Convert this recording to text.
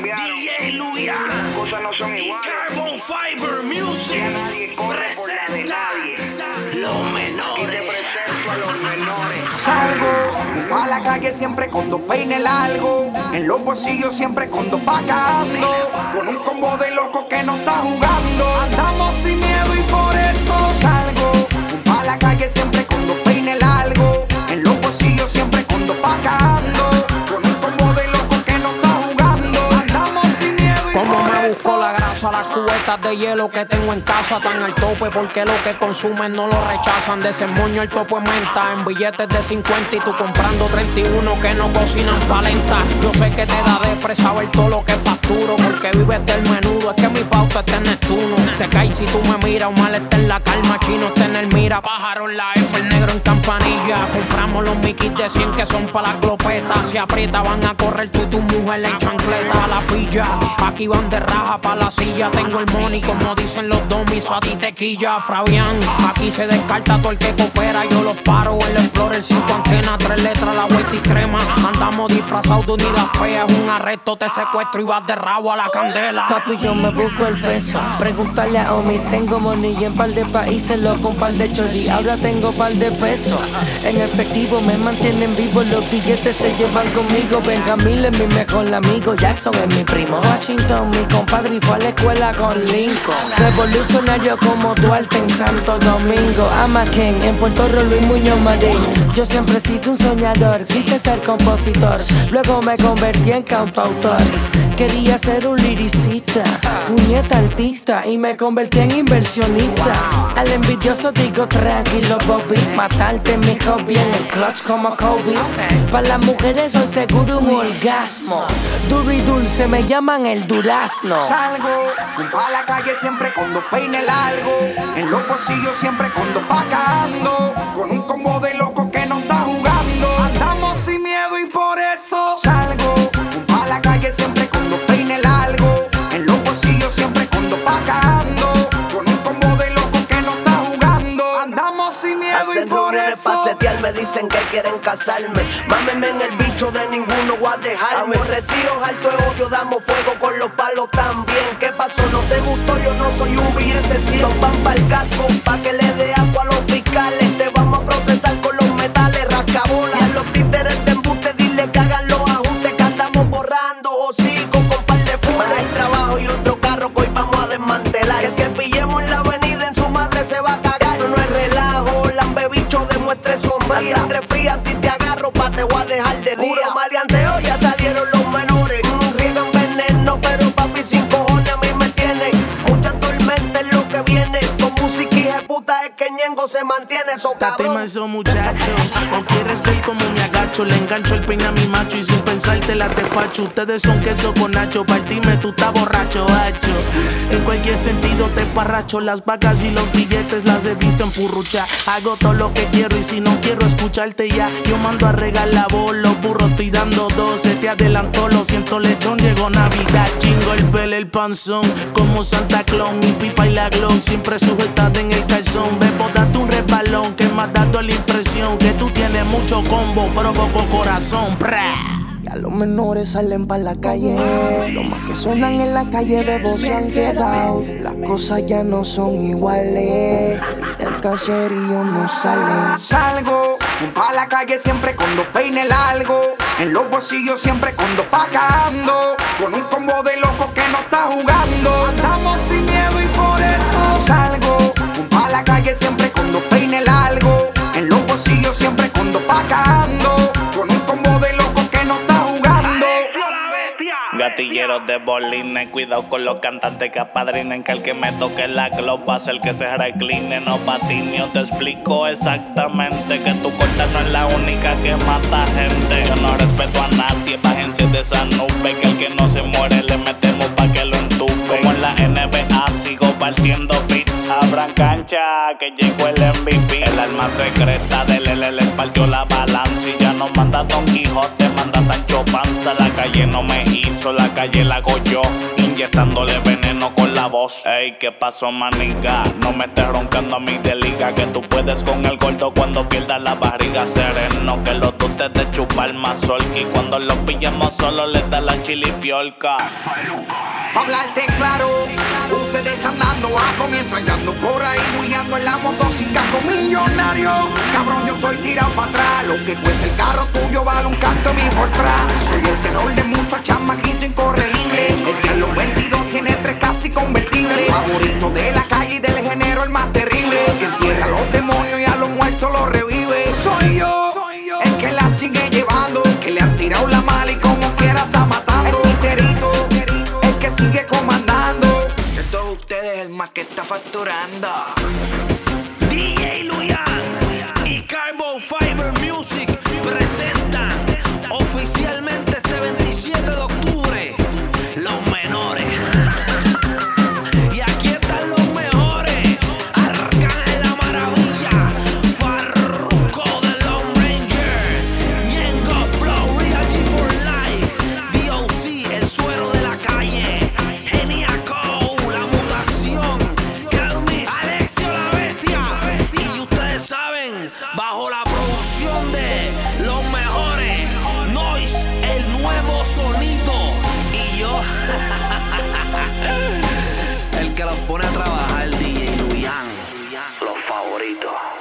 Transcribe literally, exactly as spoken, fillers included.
cambiaron. D J Luya. Las cosas no son y iguales. Carbon Fiber Music Ya nadie corre por la de nadie. los Y te menores. presento a los menores. Salgo a la calle siempre con dos peines largos, en los bolsillos siempre con dos pacas ando, con un combo de loco que no está jugando. Andamos sin miedo y por eso salgo a la calle siempre con dos peines largos, en los bolsillos siempre con dos pacas ando, con un combo de loco que no está jugando. Andamos sin miedo y Como por me eso busco la grasa, las cubetas de hielo que tengo en casa están al tope porque lo que consumen no lo rechazan. De ese moño el topo es menta, en billetes de cincuenta y tú comprando treinta y uno que no cocinan palenta. Yo sé que te da depre saber todo lo que facturo porque vives del menudo, es que mi pauta está en Neptuno. Te caes si tú me miras, un mal está en la calma, chino está en el mira, pájaro en la F, el negro en campanilla. Compramos los miquis de cien que son pa' las glopetas, si aprieta van a correr tú y tu mujer en chancleta. A la pilla, aquí van de raja pa' la silla, tengo el money como dicen los domis, a ti te quilla, Fabián. Aquí se descarta todo el que coopera, yo los paro, el Explorer, cinco antenas, tres letras, la vuelta y crema. Andamos disfrazados de unidad fea, es un arresto, te secuestro y vas de rabo a la candela. Papi, yo me busco el peso. Pregúntale a Omi, tengo money en par de países, loco, un par de chorri. Ahora tengo par de pesos. En efectivo me mantienen vivo, los billetes se llevan conmigo. Benjamín es mi mejor amigo, Jackson es mi primo. Washington, mi compadre, y fue a la escuela con Lincoln. Revolucionario como Duarte en Santo Domingo. Amaken, en Puerto Rico, Luis Muñoz Marín. Yo siempre he sido un soñador, quise ser compositor. Luego me convertí en cantautor. Quería ser un liricista, puñeta artista, y me convertí en inversionista. Al envidioso digo tranquilo, Bobby, matarte mi hobby en el clutch como Kobe. Para las mujeres soy seguro un orgasmo. Duro y dulce me llaman el durazno. salgo a la calle siempre con dos peines largos, en los bolsillos siempre con dos pacas ando, con un combo de loco que no está jugando. Andamos sin miedo y por eso salgo a la calle siempre con dos peines largos, en los bolsillos siempre con dos pacas ando, con un combo de loco que no está jugando. Andamos sin miedo y Hacen por reuniones eso pa' setear, me dicen que quieren casarme. Mámenme en el bicho, de ninguno voy a dejarme. Aborrecidos, alto de odio, damos fuego con los palos también. ¿Qué pasó? ¿No te gustó? Yo no soy un billete, si los van pa'l casco, pa' que le dé agua a los fiscales. Te vamos a procesar con los metales, rascabolas. Y a los títeres de embuste, dile que hagan los ajustes que andamos borrando. Hocico con par de fumas. Hay trabajo y otro carro que hoy vamos a desmantelar. Que el que pillemos en la avenida en su madre se va a cagar. Esto no es relajo, lambe bicho demuestre sombría. La sangre fría, si te agarro pa' te voy a dejar de día. Puro maleanteo, ya salieron los menores. Mm, riegan veneno, pero papi sin cojones a mí me tiene. Mucha tormenta es lo que viene. Con música y puta es que Ñengo se mantiene. So cabrón. Tatima muchacho, o quieres ver cómo me agacho. Le engancho el peine a mi macho y sin pensarte la despacho. Ustedes son queso con nacho, partime tú estás borracho, hacho. En cualquier sentido te parracho. Las vacas y los billetes las he visto en purrucha. Hago todo lo que quiero y si no quiero escucharte ya, yo mando a regalar voz. Los burros estoy dando dos, se te adelantó, lo siento lechón, llegó Navidad. Chingo el pelo, el panzón, como Santa Claus. Mi pipa y la glow, siempre sujetada en el calzón. Bebo, date un resbalón, que me has dado la impresión que tú tienes mucho combo, provoco corazón, pra. Ya los menores salen pa' la calle, los más que suenan en la calle bebos se han quedado. Las cosas ya no son iguales, y del caserío no salen. salgo a la calle siempre con dos peines largos, en los bolsillos siempre con dos pacas ando, con un combo de loco que no está jugando. Andamos sin miedo y por eso salgo a la calle siempre con dos peines largos, en los bolsillos siempre con dos pacas ando, con un combo de loco que no está jugando. Gatilleros de bolines, cuidado con los cantantes que apadrinen, que el que me toque la globa es el que se recline, no patine. Yo te explico exactamente que tu corta no es la única que mata gente. Yo no respeto a nadie, bájense de esa nube, que el que no se muere le metemos pa' que lo entube. Como en la N B A sigo partiendo beats, abran cancha que llegó el M V P. El alma secreta del L les partió la balanza y ya no manda Don Quijote, manda Sancho Panza. La calle no me hizo, la calle la hago yo, inyectándole veneno con la voz. Ey, ¿qué pasó, maniga? No me estés roncando a mí de liga, que tú puedes con el gordo cuando pierdas la barriga. Sereno, que los dos antes de chupar mazorca. Y cuando los pillamos solo les da la chilipiolca. Pa' hablarte claro, ustedes están dando asco mientras yo ando por ahí guiando en la moto sin casco millonario. Cabrón, yo estoy tirado para atrás. Lo que cuesta el carro tuyo vale un canto mi Fortran. Soy el terror de muchos chamaquitos incorregibles. El que a los veintidós tiene tres casi convertibles. Favorito de la calle y del género el más terrible. Que entierra a los demonios y a los muertos los revive. Soy yo, el que la sigue llevando. Que le han tirado la mala y como quiera está matando. El titerito, el que sigue comandando. De todos ustedes el más que está facturando. D J Luyan y Carbo Fiber Music presentan oficialmente este veintisiete de octubre Los Menores. Y aquí están los mejores: Arcángel La Maravilla, Farruko de Lone Ranger, Ñengo Flow, Real G for Life, D O C, El Suero de la Calle, Geniaco, La Mutación, Kelmi, Alexio la Bestia. Y ustedes saben, bajo la producción de Los Mejores, Noise, el nuevo sonido. Y yo, el que los pone a trabajar, D J Luyan. Los favoritos.